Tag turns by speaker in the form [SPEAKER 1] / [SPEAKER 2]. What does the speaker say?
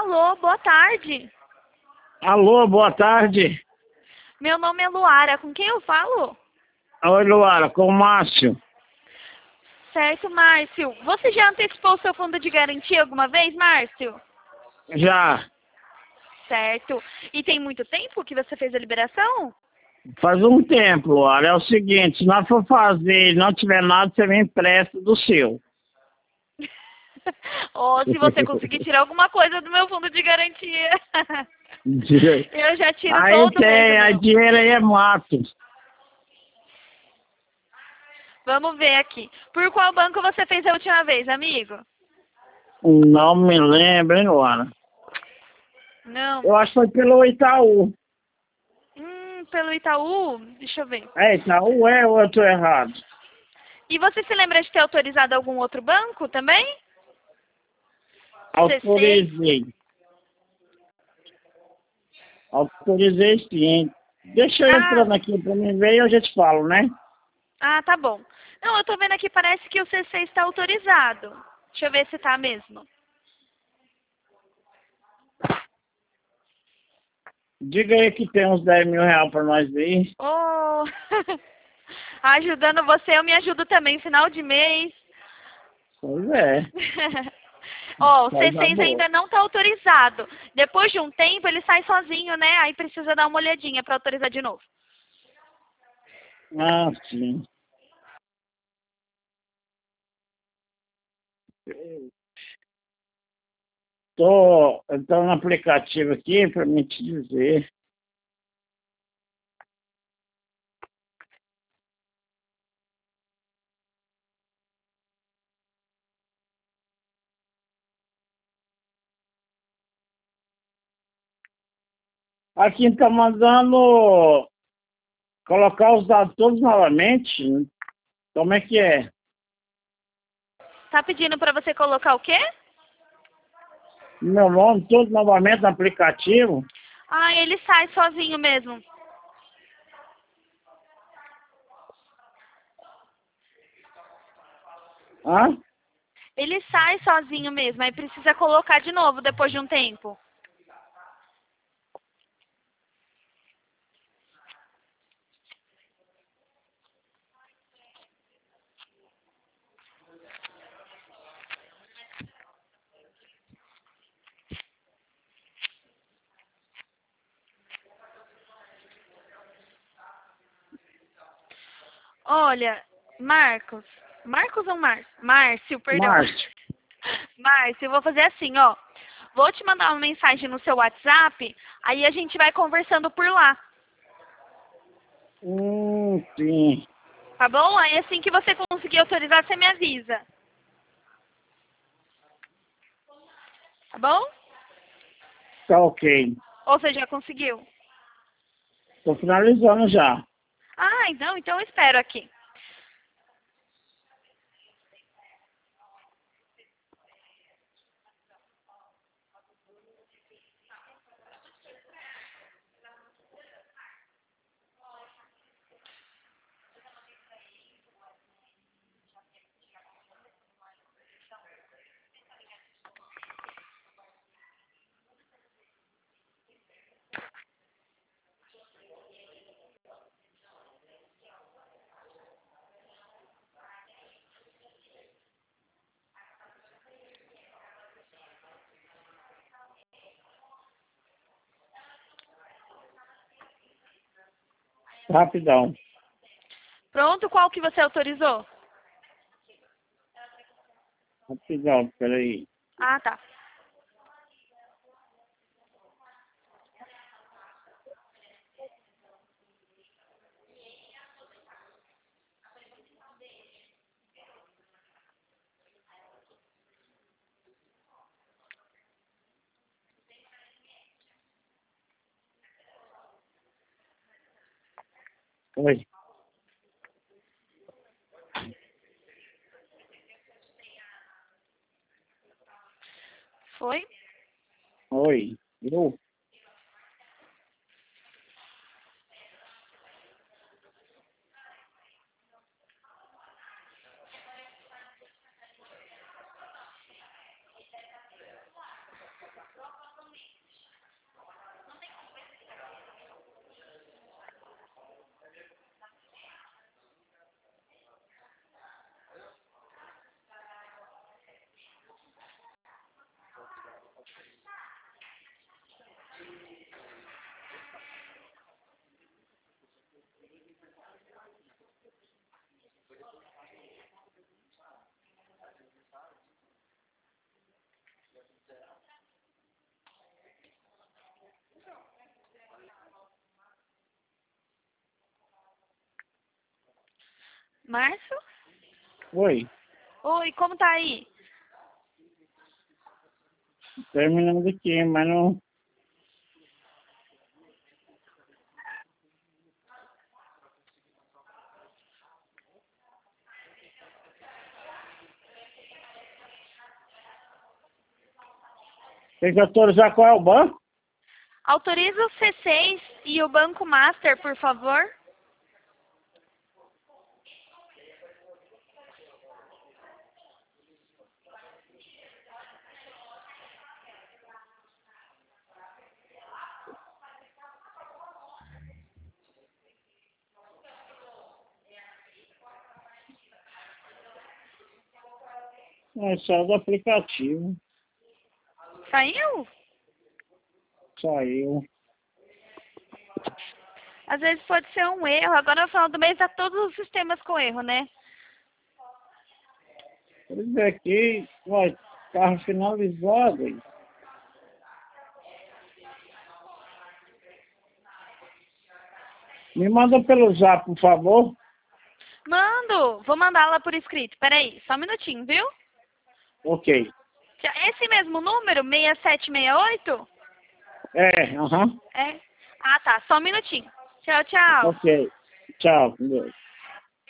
[SPEAKER 1] Alô, boa tarde.
[SPEAKER 2] Alô, boa tarde.
[SPEAKER 1] Meu nome é Luara. Com quem eu falo?
[SPEAKER 2] Oi, Luara, com o Márcio.
[SPEAKER 1] Certo, Márcio. Você já antecipou o seu fundo de garantia alguma vez, Márcio?
[SPEAKER 2] Já
[SPEAKER 1] Certo. E tem muito tempo que você fez a liberação?
[SPEAKER 2] faz um tempo, Luara. É o seguinte, se nós for fazer e não tiver nada, você me empresta do seu.
[SPEAKER 1] Ou se você conseguir tirar alguma coisa do meu fundo de garantia. Eu já tiro
[SPEAKER 2] Aí
[SPEAKER 1] todo mês o
[SPEAKER 2] tem, a
[SPEAKER 1] meu.
[SPEAKER 2] dinheiro aí é mato.
[SPEAKER 1] Vamos ver aqui. Por qual banco você fez a última vez, amigo?
[SPEAKER 2] Não me lembro, hein, Luara?
[SPEAKER 1] Não.
[SPEAKER 2] Eu acho que foi pelo Itaú.
[SPEAKER 1] Pelo Itaú? Deixa eu ver.
[SPEAKER 2] É, Itaú ou eu tô errado?
[SPEAKER 1] E você se lembra de ter autorizado algum outro banco também? C6?
[SPEAKER 2] Autorizei. Autorizei sim. Deixa eu
[SPEAKER 1] Ah,
[SPEAKER 2] entrando aqui pra mim ver e eu já te falo, né?
[SPEAKER 1] tá bom. Não, eu tô vendo aqui, parece que o C6 está autorizado. Deixa eu ver se tá mesmo.
[SPEAKER 2] Diga aí que tem uns 10 mil reais pra nós aí.
[SPEAKER 1] Oh, ajudando você, eu me ajudo também, final de mês.
[SPEAKER 2] Pois é.
[SPEAKER 1] Ó, o
[SPEAKER 2] Coisa
[SPEAKER 1] C6
[SPEAKER 2] boa.
[SPEAKER 1] ainda não está autorizado. Depois de um tempo, ele sai sozinho, né? Aí precisa dar uma olhadinha para autorizar de novo.
[SPEAKER 2] Ah, sim. Tô entrando no aplicativo aqui para me te dizer. Aqui está mandando colocar os dados todos novamente. Como é que é?
[SPEAKER 1] Tá pedindo para você colocar o quê?
[SPEAKER 2] Meu nome todo novamente no aplicativo?
[SPEAKER 1] Ah, ele sai sozinho mesmo.
[SPEAKER 2] Hã?
[SPEAKER 1] Ele sai sozinho mesmo, aí precisa colocar de novo depois de um tempo. Olha, Marcos. Marcos ou Márcio? Márcio, perdão.
[SPEAKER 2] Márcio.
[SPEAKER 1] Márcio, eu vou fazer assim, ó. Vou te mandar uma mensagem no seu WhatsApp, aí a gente vai conversando por lá,
[SPEAKER 2] Sim.
[SPEAKER 1] tá bom? Aí assim que você conseguir autorizar, você me avisa, tá bom?
[SPEAKER 2] Tá ok.
[SPEAKER 1] Ou você já conseguiu?
[SPEAKER 2] Tô finalizando já.
[SPEAKER 1] Ah, então eu espero aqui.
[SPEAKER 2] Rapidão.
[SPEAKER 1] Pronto, qual que você autorizou?
[SPEAKER 2] Rapidão, peraí.
[SPEAKER 1] Ah, tá.
[SPEAKER 2] Oi.
[SPEAKER 1] Foi?
[SPEAKER 2] Oi. Eu?
[SPEAKER 1] Márcio?
[SPEAKER 2] Oi,
[SPEAKER 1] Oi, como tá aí?
[SPEAKER 2] terminando aqui, mas não... Tem que autorizar qual é o banco?
[SPEAKER 1] Autoriza o C6 e o Banco Master, por favor.
[SPEAKER 2] É só do aplicativo.
[SPEAKER 1] Saiu?
[SPEAKER 2] Saiu.
[SPEAKER 1] Às vezes pode ser um erro. Agora no final do mês tá todos os sistemas com erro, né?
[SPEAKER 2] Pois é aqui, vai, carro finalizado. Aí. Me manda pelo zap, por favor.
[SPEAKER 1] Mando! Vou mandar lá por escrito. Peraí, só um minutinho, viu?
[SPEAKER 2] Ok.
[SPEAKER 1] Esse mesmo número, 6768?
[SPEAKER 2] É, aham.
[SPEAKER 1] É. Ah, tá. Só um minutinho. Tchau, tchau.
[SPEAKER 2] Ok. Tchau. Com Deus.